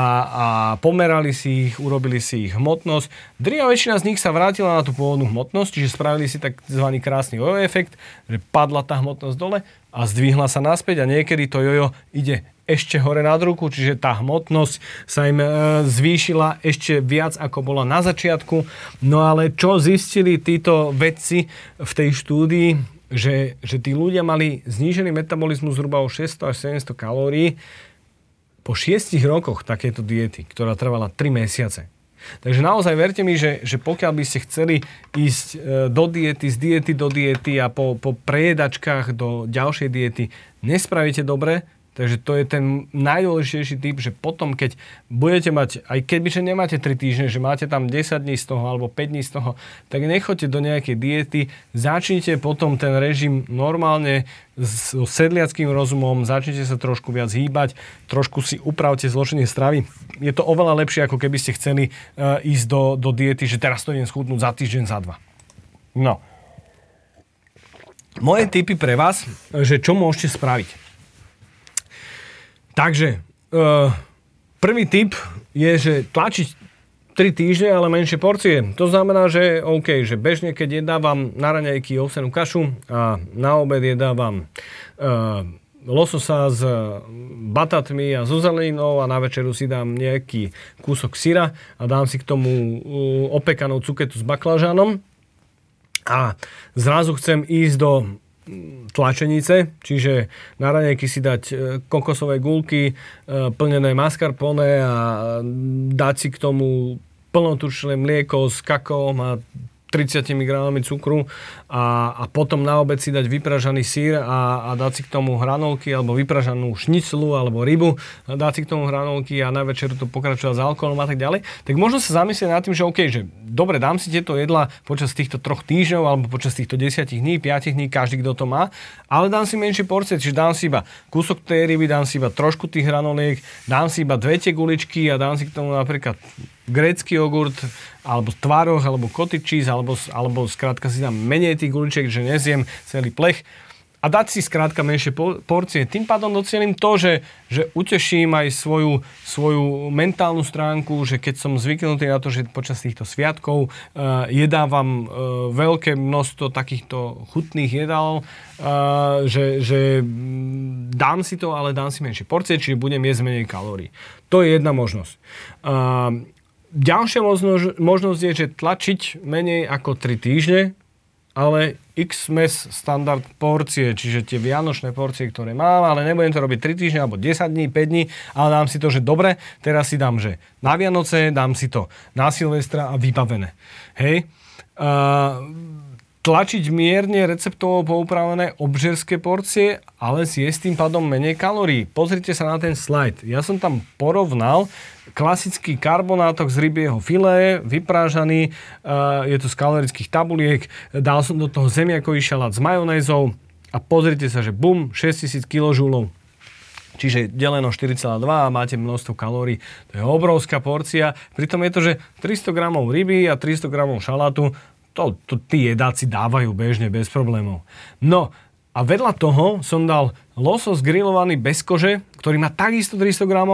a pomerali si ich, urobili si ich hmotnosť. Drvivá väčšina z nich sa vrátila na tú pôvodnú hmotnosť, čiže spravili si takzvaný krásny jojo efekt, že padla tá hmotnosť dole a zdvihla sa naspäť a niekedy to jojo ide ešte hore nad ruku, čiže tá hmotnosť sa im zvýšila ešte viac, ako bola na začiatku. No ale čo zistili títo vedci v tej štúdii, že tí ľudia mali znížený metabolizmus zhruba o 600 až 700 kalórií po 6 rokoch takéto diety, ktorá trvala 3 mesiace. Takže naozaj verte mi, že pokiaľ by ste chceli ísť do diety, z diety do diety a po prejedačkách do ďalšej diety, nespravíte dobre. Takže to je ten najdôležitejší typ, že potom, keď budete mať, aj kebyže nemáte 3 týždne, že máte tam 10 dní z toho alebo 5 dní z toho, tak nechoďte do nejakej diety, začnite potom ten režim normálne s sedliackým rozumom, začnite sa trošku viac hýbať, trošku si upravte zloženie stravy. Je to oveľa lepšie, ako keby ste chceli ísť do diety, že teraz to idem schudnúť za týždeň, za 2. No. Moje tipy pre vás, že čo môžete spraviť. Takže, prvý tip je, že tlačiť 3 týždne, ale menšie porcie. To znamená, že OK, že bežne, keď jedávam na raňajky ovsenú kašu a na obed jedávam lososa s batátmi a so zeleninou a na večeru si dám nejaký kúsok syra a dám si k tomu opekanú cuketu s baklažánom a zrazu chcem ísť do tlačenice, čiže na raňajky si dať kokosové guľky, plnené mascarpone a dať si k tomu plnotučné mlieko s kakaom a 30 gramami cukru a potom na obed si dať vypražaný syr a dať si k tomu hranolky alebo vypražanú šniclu alebo rybu, dať si k tomu hranolky a na večeru to pokračovať s alkoholom a tak ďalej, tak možno sa zamyslieť nad tým, že OK, že dobre, dám si tieto jedlá počas týchto 3 týždňov alebo počas týchto 10 dní, 5 dní, každý, kto to má, ale dám si menšie porcie, čiže dám si iba kúsok tej ryby, dám si iba trošku tých hranoliek, dám si iba 2 tie guličky a dám si k tomu napríklad grécky jogurt, alebo tvároh, alebo cottage cheese, alebo skrátka si dám menej tých guličiek, že nezjem celý plech. A dať si skrátka menšie porcie. Tým pádom docielím to, že uteším aj svoju mentálnu stránku, že keď som zvyknutý na to, že počas týchto sviatkov jedávam veľké množstvo takýchto chutných jedál, že dám si to, ale dám si menšie porcie, čiže budem jesť menej kalórií. To je jedna možnosť. Ďalšia možnosť je, že tlačiť menej ako 3 týždne, ale x-mes standard porcie, čiže tie vianočné porcie, ktoré mám, ale nebudem to robiť 3 týždne alebo 10 dní, 5 dní, ale dám si to, že dobre, teraz si dám, že na Vianoce, dám si to na Silvestra a vybavené. Hej? Tlačiť mierne receptovo poupravené obžerské porcie, ale zjesť tým pádom menej kalórií. Pozrite sa na ten slajd. Ja som tam porovnal klasický karbonátok z rybieho filé, vyprážaný, je to z kalorických tabuliek, dal som do toho zemiakový šalát s majonézou a pozrite sa, že bum, 6000 kJ. Čiže deleno 4,2 a máte množstvo kalórií. To je obrovská porcia. Pritom je to, že 300 gramov ryby a 300 gramov šalátu, to tí jedáci dávajú bežne, bez problémov. No a vedľa toho som dal losos grillovaný bez kože, ktorý má takisto 300 gramov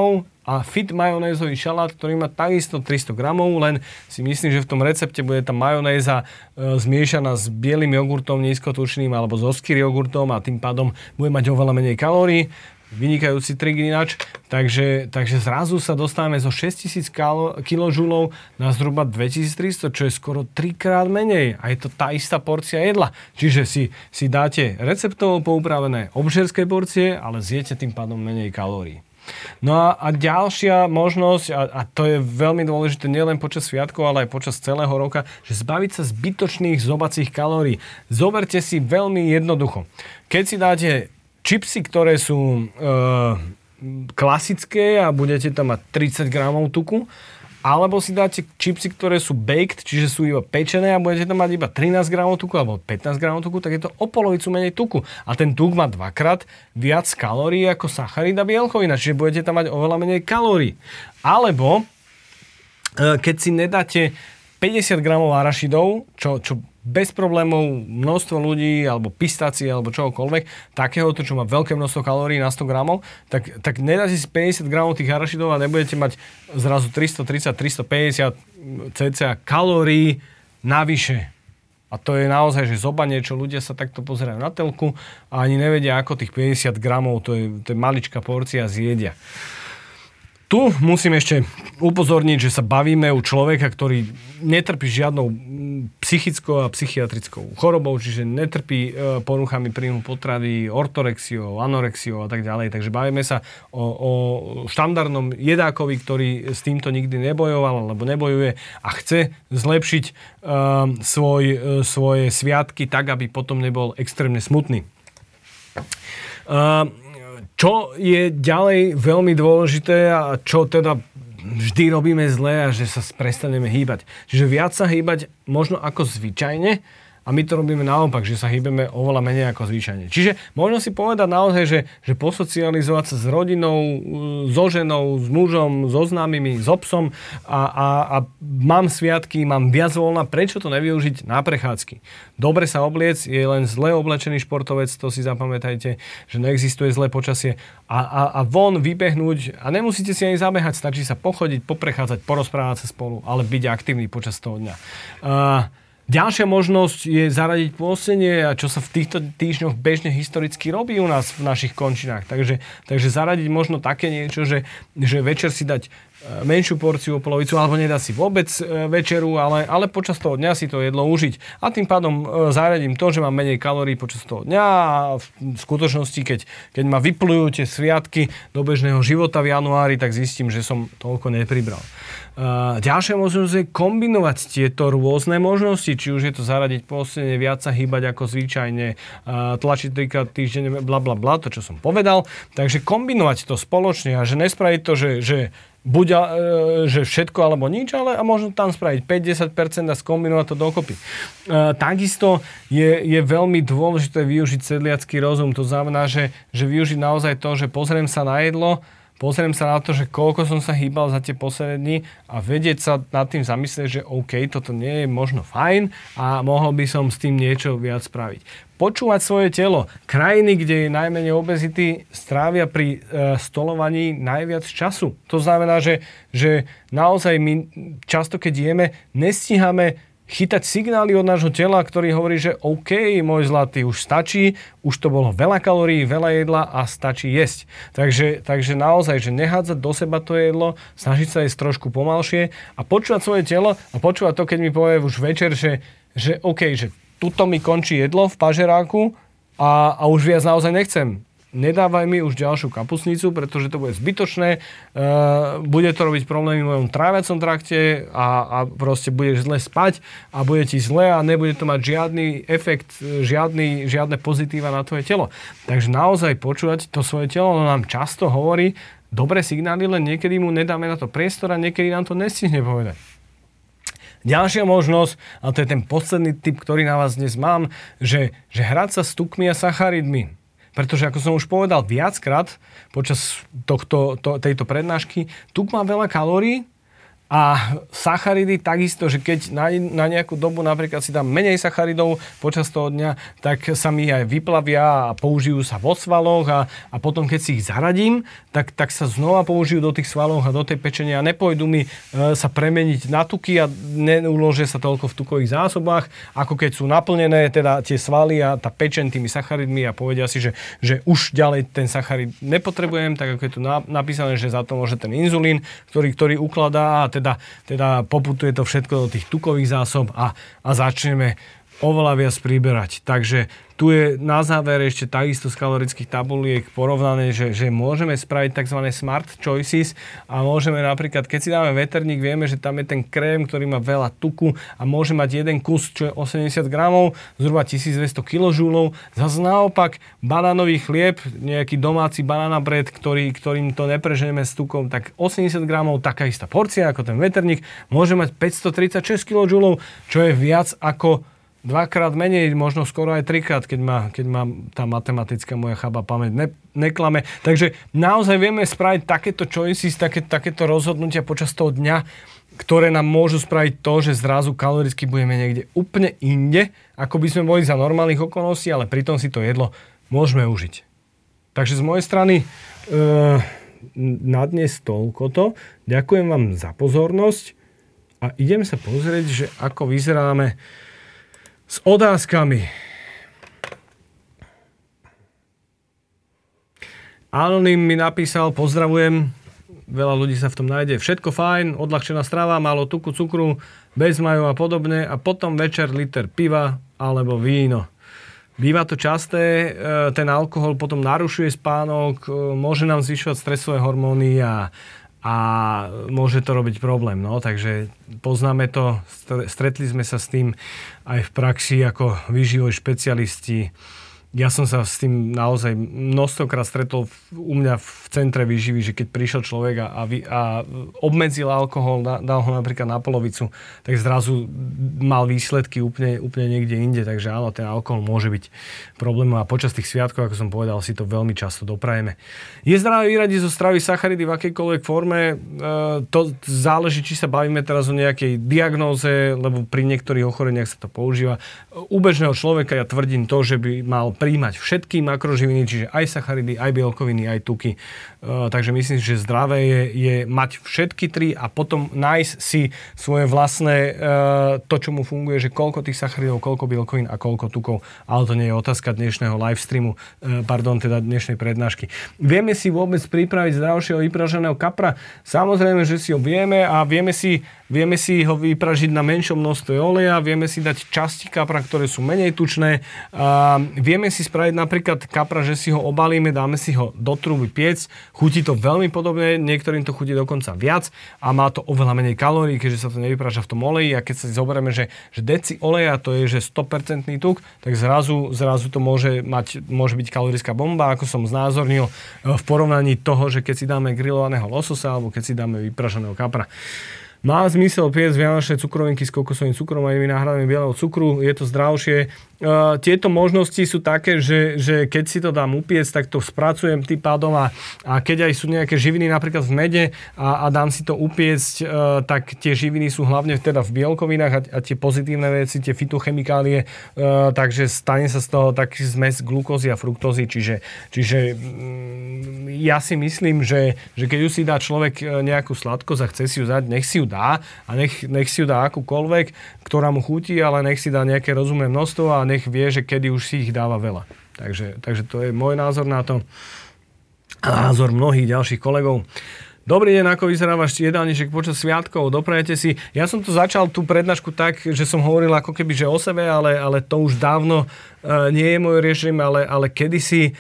a fit majonézový šalát, ktorý má takisto 300 gramov, len si myslím, že v tom recepte bude tá majonéza zmiešaná s bielým jogurtom nízkotučným alebo s oskyr jogurtom a tým pádom bude mať oveľa menej kalórií. Vynikajúci trik ináč. Takže zrazu sa dostávame zo 6000 kJ na zhruba 2300, čo je skoro 3-krát menej. A je to tá istá porcia jedla. Čiže si dáte receptovo poupravené obžerské porcie, ale zjete tým pádom menej kalórií. No a ďalšia možnosť, a to je veľmi dôležité nielen počas sviatkov, ale aj počas celého roka, že zbaviť sa zbytočných zobacích kalórií. Zoberte si veľmi jednoducho. Keď si dáte čipsy, ktoré sú klasické a budete tam mať 30 gramov tuku, alebo si dáte čipsy, ktoré sú baked, čiže sú iba pečené a budete tam mať iba 13 gramov tuku alebo 15 gramov tuku, tak je to o polovicu menej tuku. A ten tuk má dvakrát viac kalórií ako sacharid a bielkovina, čiže budete tam mať oveľa menej kalórií. Alebo keď si nedáte 50 gramov arašidov, čo bez problémov množstvo ľudí, alebo pistácie, alebo čokoľvek, takéhoto, čo má veľké množstvo kalórií na 100 gramov, tak nedáte si 50 gramov tých arašidov a nebudete mať zrazu 330, 350 cca kalórií navyše. A to je naozaj, že zoba niečo, ľudia sa takto pozerajú na telku a ani nevedia, ako tých 50 gramov, to je maličká porcia, zjedia. Tu musím ešte upozorniť, že sa bavíme u človeka, ktorý netrpí žiadnou psychickou a psychiatrickou chorobou, čiže netrpí poruchami príjmu potravy, ortorexiou, anorexiou a tak ďalej. Takže bavíme sa o štandardnom jedákovi, ktorý s týmto nikdy nebojoval alebo nebojuje a chce zlepšiť svoje sviatky tak, aby potom nebol extrémne smutný. Čo je ďalej veľmi dôležité a čo teda vždy robíme zle a že sa prestaneme hýbať. Čiže viac sa hýbať možno ako zvyčajne a my to robíme naopak, že sa hýbeme oveľa menej ako zvyčajne. Čiže možno si povedať naozaj, že posocializovať sa s rodinou, so ženou, s mužom, so známymi, so psom a mám sviatky, mám viac voľna, prečo to nevyužiť na prechádzky? Dobre sa obliec, je len zle oblečený športovec, to si zapamätajte, že neexistuje zlé počasie a von vybehnúť a nemusíte si ani zabehať, stačí sa pochodiť, poprechádzať, porozprávať sa spolu, ale byť aktívny počas toho dňa. Ďalšia možnosť je zaradiť pôstenie, a čo sa v týchto týždňoch bežne historicky robí u nás v našich končinách. Takže zaradiť možno také niečo, že večer si dať menšiu porciu o polovicu, alebo nedá si vôbec večeru, ale počas toho dňa si to jedlo užiť. A tým pádom zaradím to, že mám menej kalórií počas toho dňa a v skutočnosti, keď ma vyplujú tie sviatky do bežného života v januári, tak zistím, že som toľko nepribral. Ďalšia možnosť je kombinovať tieto rôzne možnosti, či už je to zaradiť pôstenie, viac sa hýbať ako zvyčajne, tlačiť 3-krát týždeň, blablabla, to čo som povedal. Takže kombinovať to spoločne a že nespraviť to, že všetko alebo nič, ale a možno tam spraviť 5-10% a skombinovať to dokopy. Takisto je veľmi dôležité využiť sedliacky rozum. To znamená, že využiť naozaj to, že pozriem sa na jedlo, pozriem sa na to, že koľko som sa hýbal za tie posledné dni a vedieť sa nad tým zamyslieť, že OK, toto nie je možno fajn a mohol by som s tým niečo viac spraviť. Počúvať svoje telo. Krajiny, kde je najmenej obezity, strávia pri stolovaní najviac času. To znamená, že naozaj my často, keď jeme, nestíhame chytať signály od nášho tela, ktorý hovorí, že OK, môj zlatý, už stačí, už to bolo veľa kalórií, veľa jedla a stačí jesť. Takže naozaj, že nehádzať do seba to jedlo, snažiť sa jesť trošku pomalšie a počúvať svoje telo a počúvať to, keď mi povie už večer, že OK, že tuto mi končí jedlo v pažeráku a už viac naozaj nechcem. Nedávaj mi už ďalšiu kapustnicu, pretože to bude zbytočné, bude to robiť problémy v mojom tráviacom trakte a proste budeš zle spať a bude ti zle a nebude to mať žiadny efekt, žiadne pozitíva na tvoje telo. Takže naozaj počúvať to svoje telo, ono nám často hovorí dobré signály, len niekedy mu nedáme na to priestor a niekedy nám to nestihne povedať. Ďalšia možnosť, a to je ten posledný tip, ktorý na vás dnes mám, že hrať sa s tukmi a sacharidmi. Pretože, ako som už povedal viackrát počas tejto prednášky, tuk má veľa kalórií A sacharidy takisto, že keď na nejakú dobu napríklad si dám menej sacharidov počas toho dňa, tak sa mi aj vyplavia a použijú sa vo svaloch a potom keď si ich zaradím, tak sa znova použijú do tých svalov a do tej pečenia a nepôjdu mi sa premeniť na tuky a neuložia sa toľko v tukových zásobách, ako keď sú naplnené teda tie svaly a tá pečeň tými sacharidmi a povedia si, že už ďalej ten sacharid nepotrebujem, tak ako je tu napísané, že za to môže ten inzulín, ktorý ukladá a teda poputuje to všetko do tých tukových zásob a začneme oveľa viac priberať. Takže tu je na záver ešte takisto z kalorických tabuliek porovnané, že môžeme spraviť tzv. Smart choices a môžeme napríklad, keď si dáme veterník, vieme, že tam je ten krém, ktorý má veľa tuku a môže mať jeden kus, čo je 80 gramov, zhruba 1200 kJ. Zase naopak banánový chlieb, nejaký domáci banana bread, ktorým to nepreženieme s tukom, tak 80 gramov, taká istá porcia ako ten veterník, môže mať 536 kJ, čo je viac ako dvakrát menej, možno skoro aj trikrát, keď ma tá matematická moja chaba pamäť neklame. Takže naozaj vieme spraviť takéto choices, takéto rozhodnutia počas toho dňa, ktoré nám môžu spraviť to, že zrazu kaloricky budeme niekde úplne inde, ako by sme boli za normálnych okolností, ale pritom si to jedlo môžeme užiť. Takže z mojej strany na dnes toľkoto. Ďakujem vám za pozornosť a idem sa pozrieť, že ako vyzeráme s otázkami. Anonym mi napísal, pozdravujem, veľa ľudí sa v tom nájde. Všetko fajn, odľahčená strava, málo tuku, cukru, bez majov a podobne a potom večer liter piva alebo víno. Býva to časté, ten alkohol potom narušuje spánok, môže nám zvyšovať stresové hormóny a môže to robiť problém. No, takže poznáme to, stretli sme sa s tým aj v praxi ako výživoví špecialisti. Ja som sa s tým naozaj množstokrát stretol u mňa v centre výživy, že keď prišiel človek a obmedzil alkohol, dal ho napríklad na polovicu, tak zrazu mal výsledky úplne niekde inde. Takže áno, ten alkohol môže byť problémom a počas tých sviatkov, ako som povedal, si to veľmi často doprajeme. Je zdravé vyradiť zo stravy sacharidy v akejkoľvek forme? To záleží, či sa bavíme teraz o nejakej diagnóze, lebo pri niektorých ochoreniach sa to používa. U bežného človeka ja tvrdím to, že by mal prijímať všetky makroživiny, čiže aj sacharidy, aj bielkoviny, aj tuky. Takže myslím, že zdravé je mať všetky tri a potom nájsť si svoje vlastné to, čo mu funguje, že koľko tých sacharidov, koľko bielkovín a koľko tukov. Ale to nie je otázka dnešného live streamu, teda dnešnej prednášky. Vieme si vôbec pripraviť zdravšieho vypraženého kapra? Samozrejme, že si ho vieme a vieme si ho vypražiť na menšom množstve oleja, vieme si dať časti kapra, ktoré sú menej tučné. Vieme si spraviť napríklad kapra, že si ho obalíme, dáme si ho do truby piec. Chutí to veľmi podobne, niektorým to chutí dokonca viac a má to oveľa menej kalórií, keďže sa to nevypraža v tom oleji a keď sa zoberieme, že deci oleja to je že 100% tuk, tak zrazu to môže byť kalorická bomba, ako som znázornil v porovnaní toho, že keď si dáme grillovaného lososa alebo keď si dáme vypraženého kapra. Má zmysel piecť vianočné cukrovinky s kokosovým cukrom a inými náhradami bieleho cukru, je to zdravšie. Tieto možnosti sú také, že keď si to dám upiecť, tak to spracujem tým pádom a keď aj sú nejaké živiny napríklad v mede a dám si to upiecť, tak tie živiny sú hlavne teda v bielkovinách a tie pozitívne veci, tie fytochemikálie, takže stane sa z toho taký zmes glukózy a fruktózy, čiže ja si myslím, že keď už si dá človek nejakú sladkosť a chce si ju dať, nech si ju dá a nech si ju dá akúkoľvek, ktorá mu chutí, ale nech si dá nejaké rozumné množstvo a nech vie, že kedy už si ich dáva veľa. Takže to je môj názor na to a názor mnohých ďalších kolegov. Dobrý deň, ako vyzerá váš jedálniček počas sviatkov? Doprajete si. Ja som tu začal tú prednášku tak, že som hovoril ako keby, že o sebe, ale to už dávno nie je môj režim, ale kedysi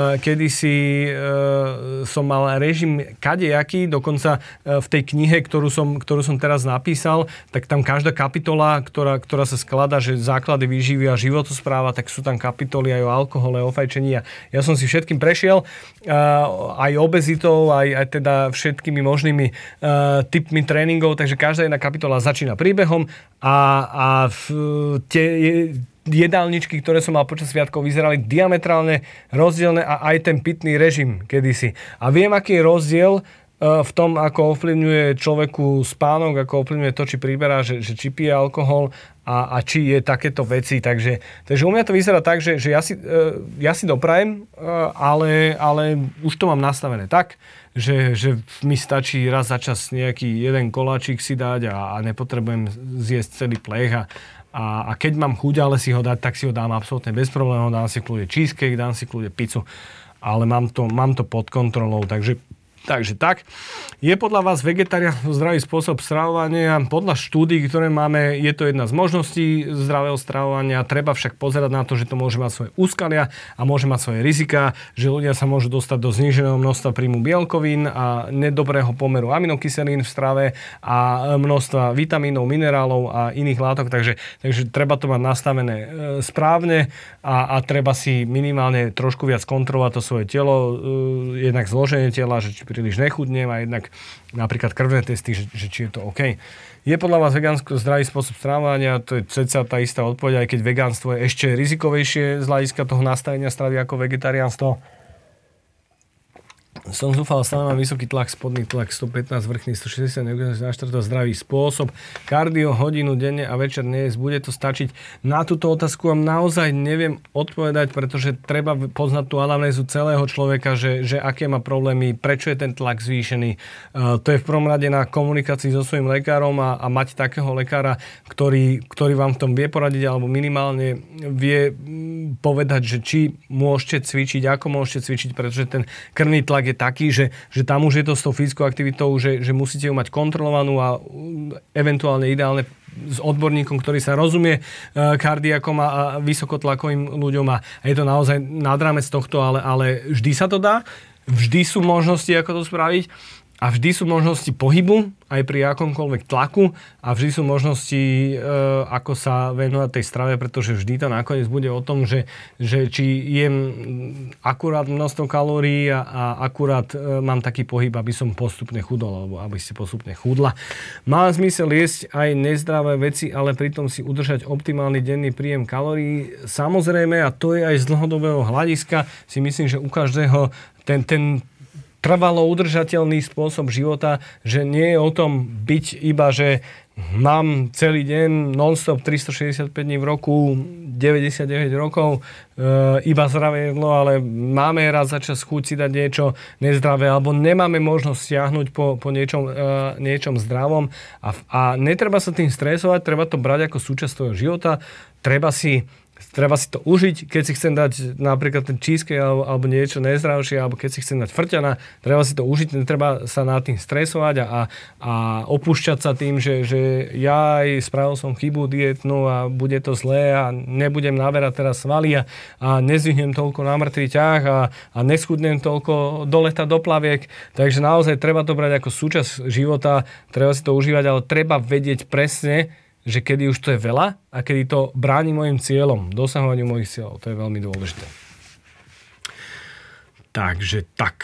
som mal režim kadejaký, dokonca v tej knihe, ktorú som teraz napísal, tak tam každá kapitola, ktorá sa skladá, že základy výživy a životospráva, tak sú tam kapitoly aj o alkohole, o fajčení. Ja som si všetkým prešiel, aj obezitou, aj teda všetkými možnými typmi tréningov, takže každá jedna kapitola začína príbehom a tie jedálničky, ktoré som mal počas sviatkov, vyzerali diametrálne rozdielne a aj ten pitný režim kedysi. A viem, aký je rozdiel v tom, ako ovplyvňuje človeku spánok, ako ovplyvňuje to, či priberá, že či pije alkohol a či je takéto veci. Takže u mňa to vyzerá tak, že ja si doprajem, ale už to mám nastavené tak, že mi stačí raz za čas nejaký jeden koláčik si dať a nepotrebujem zjesť celý plech a keď mám chuť, ale si ho dať, tak si ho dám absolútne bez problémov, dám si kľude cheesecake, dám si kľude pizzu, ale mám to pod kontrolou, takže tak. Je podľa vás vegetariánstvo zdravý spôsob stravovania? Podľa štúdií, ktoré máme, je to jedna z možností zdravého stravovania. Treba však pozerať na to, že to môže mať svoje úskalia a môže mať svoje rizika, že ľudia sa môžu dostať do zníženého množstva príjmu bielkovín a nedobrého pomeru aminokyselín v strave a množstva vitamínov, minerálov a iných látok. Takže treba to mať nastavené správne a treba si minimálne trošku viac kontrolovať to svoje telo, jednak zloženie tela, že či príliš nechudnem a jednak napríklad krvné testy, že či je to OK. Je podľa vás vegánsko zdravý spôsob stravovania? To je cca tá istá odpoveď, aj keď vegánstvo je ešte rizikovejšie z hľadiska toho nastavenia stravy ako vegetariánstvo. Som zúfal, stále mám vysoký tlak, spodný tlak 115, vrchný 160, to zdravý spôsob. Kardio hodinu denne a večer nejesť, bude to stačiť? Na túto otázku vám naozaj neviem odpovedať, pretože treba poznať tú anamnézu celého človeka, že aké má problémy, prečo je ten tlak zvýšený. To je v prvom rade na komunikácii so svojím lekárom a mať takého lekára, ktorý vám v tom vie poradiť alebo minimálne vie povedať, že či môžete cvičiť, ako môžete cvičiť, pretože ten krvný tlak je taký, že tam už je to s tou fyzickou aktivitou, že musíte ju mať kontrolovanú a eventuálne ideálne s odborníkom, ktorý sa rozumie kardiakom a vysokotlakovým ľuďom a je to naozaj nad rámec tohto, ale vždy sa to dá, vždy sú možnosti, ako to spraviť a vždy sú možnosti pohybu aj pri akomkoľvek tlaku a vždy sú možnosti, ako sa venovať tej strave, pretože vždy to nakoniec bude o tom, že či jem akurát množstvo kalórií a akurát mám taký pohyb, aby som postupne chudol, alebo aby si postupne chudla. Má zmysel jesť aj nezdravé veci, ale pritom si udržať optimálny denný príjem kalórií. Samozrejme, a to je aj z dlhodobého hľadiska, si myslím, že u každého ten trvalo udržateľný spôsob života, že nie je o tom byť iba, že mám celý deň non-stop 365 dní v roku, 99 rokov, iba zdravé jedlo, ale máme raz za čas chuť si dať niečo nezdravé, alebo nemáme možnosť siahnuť po niečom zdravom a netreba sa tým stresovať, treba to brať ako súčasť tvojho života, treba si to užiť, keď si chcem dať napríklad ten cheesecake alebo niečo nezdravšie, alebo keď si chcem dať frťana, treba si to užiť, netreba sa nad tým stresovať a opúšťať sa tým, že ja aj spravil som chybu dietnú a bude to zlé a nebudem naberať teraz svaly a nezvihnem toľko na mŕtvý ťah a neschudnem toľko do leta do plaviek. Takže naozaj treba to brať ako súčasť života, treba si to užívať, ale treba vedieť presne, že kedy už to je veľa a kedy to bráni mojim cieľom, dosahovaniu mojich cieľov. To je veľmi dôležité. Takže tak.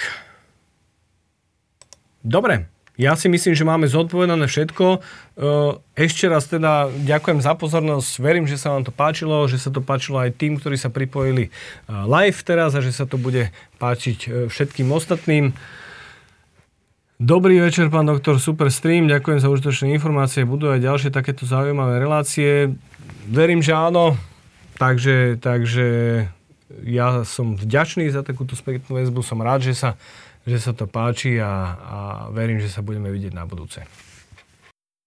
Dobre, ja si myslím, že máme zodpovedané všetko. Ešte raz teda ďakujem za pozornosť. Verím, že sa vám to páčilo, že sa to páčilo aj tým, ktorí sa pripojili live teraz a že sa to bude páčiť všetkým ostatným. Dobrý večer, pán doktor, super stream, ďakujem za užitočné informácie, budú aj ďalšie takéto zaujímavé relácie. Verím, že áno, takže ja som vďačný za takúto spätnú väzbu, som rád, že sa to páči a verím, že sa budeme vidieť na budúce.